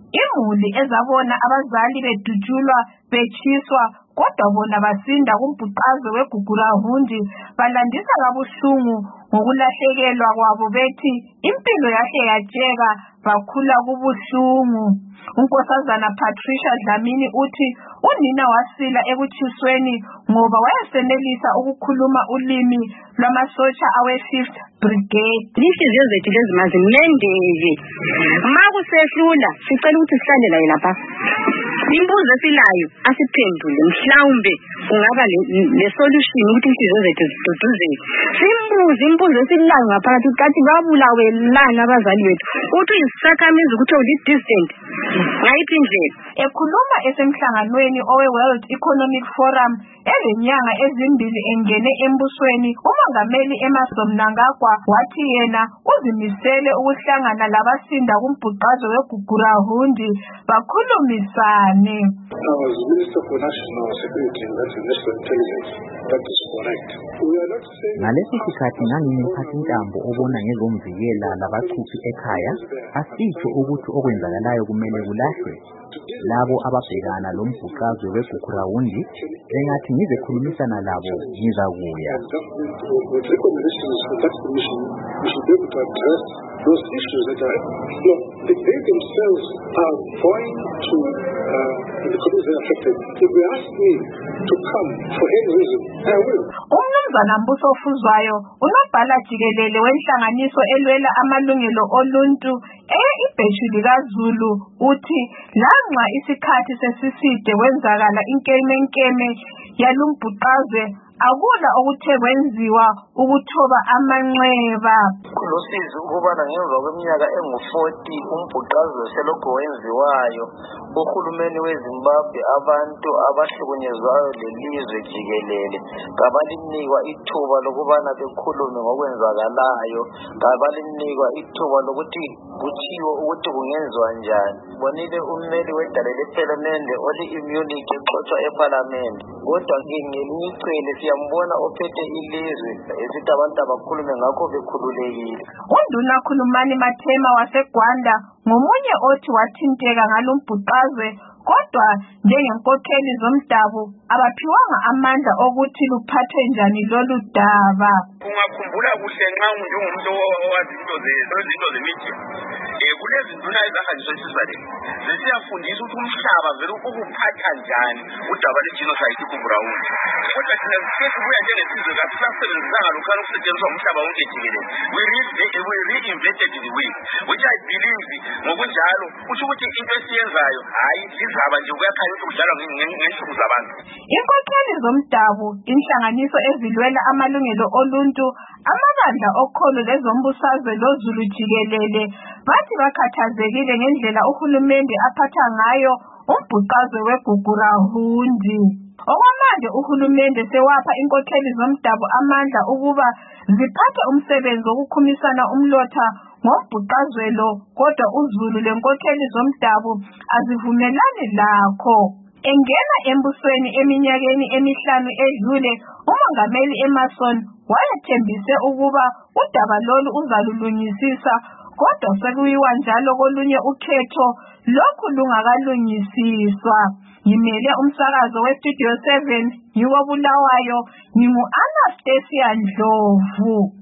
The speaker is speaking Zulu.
imuli ezabona abazali bedutshulwa betshiswa kodwa bona basinda kumbhuqazwe weGugurahundi balandisa kabuhlungu ngokulahlekelwa kwabo bethi impilo yahle yatsheka bakhula kubuhlungu. Unkosazana Patricia Dlamini uthi unina wasila ekutshisweni ngoba wayesenelisa ukukhuluma ulimi lwamasotsha awe-5th Brigade. Inhliziyo zethu lezi mazimendele. Makusehlula sicela ukuthi sihlale la lapha. Imbuzo esilayo asiphendule mhlawumbe kungaba le solution ukuthi inhliziyo zethu ziduduzeke. Imbuzo esilayo ngaphakathi ukuthi babulawe lana abazali bethu. Uthi isakhamizi ukuthi udistant. Ngayiphi indlela? Ekhuluma esemhlanganweni owe-World Economic Forum elenyanga ezimbili engene embusweni, umongameli Emmerson Mnangagwa wathi yena uzimisele ukuhlangana labasinda kumbhuqazwe weGugurahundi bakhulumisane. As Minister for National Security and National Intelligence, that is correct. We are not saying ngalesi sikhathi ngangimphathintambo obona ngezomvikela labachuphi ekhaya, asitsho ukuthi okwenzakalayo kumele kulahlwe. Labo ababhekana lombhuqazwe weGugurahundi engathi ngizekhulumisana labo ngizakuya. Those issues that are, they themselves are going to the communities affected. If they ask me to come for any reason, I will. Umnumzana Mbuso Fuzwayo unobhala jikelele wenhlanganiso elwela amalungelo oluntu ibheshu likaZulu uthi lanxa isikhathi sesiside wenzakala inkemenkeme yalumbhuqazwe akula okuthe kwenziwa ukuthoba amanxeba. Kulosizi ukubana ngemva kweminyaka engu-40 umbhuqazwe selokho wenziwayo. Uhulumeni weZimbabwe abantu abahlukunyezwayo lelizwe jikelele ngabalinikwa ithuba lokubana bekhulume ngokwenzakalayo, ngabalinikwa ithuba lokuthi kutshiwo ukuthi kungenziwa njani. Bonile ummeli wedale lephalamende oli-immunity exoxwa ePhalamende, kodwa ngelinye icele siyambona ophethe ilizwe esithi abantu abakhulume ngakho bekhululekile. UNduna Khulumani Mathema waseGwanda ngomunye othi wathinteka ngalombhuqazwe kodwa njengenkokheli zomdabu abaphiwanga amandla okuthi luphathwe njani lolu daba. Ungakhumbula kuhle nxa unjengomuntu owazi izinto ze-media, kulezi nduna ezahanjiswa esizaleni zisiyafundisa ukuthi umhlaba vele ukuphatha njani udaba lwe-genocide iGugurahundi. Kodwa thina sesibuya njengesizwe kasisasebenzisanga lokhana ukusetshenziswa umhlaba wonke jikelele. We reinvented the wheel, which I believe ngokunjalo kusho ukuthi into esiyenzayo hayi izaba nje kuyakhanya ukuthi kudlalwa ngensuku zabantu. Inkokheli zomdabu, inhlanganiso ezilwela amalungelo oluntu, amabandla okholo lezombusazwe loZulu jikelele bathi bakhathazekile ngendlela uhulumende aphatha ngayo umbhuqazwe weGugurahundi. Okwamanje uhulumende sewapha inkokheli zomdabu amandla ukuba ziphathe umsebenzi wokukhumisana umlotha ngombhuqazwe lo, kodwa uZulu lenkokheli zomdabu azivumelani lakho. Engena embusweni eminyakeni emihlanu edlule, umongameli Emmerson wayethembise ukuba udaba lolu uzalulungisisa, kodwa sekuyiwa njalo kolunye ukhetho lokhu lungakalungisiswa. Ngimele umsakazo weStudio 7 ngiwo Bulawayo, ngingu-Anastasia Ndlovu.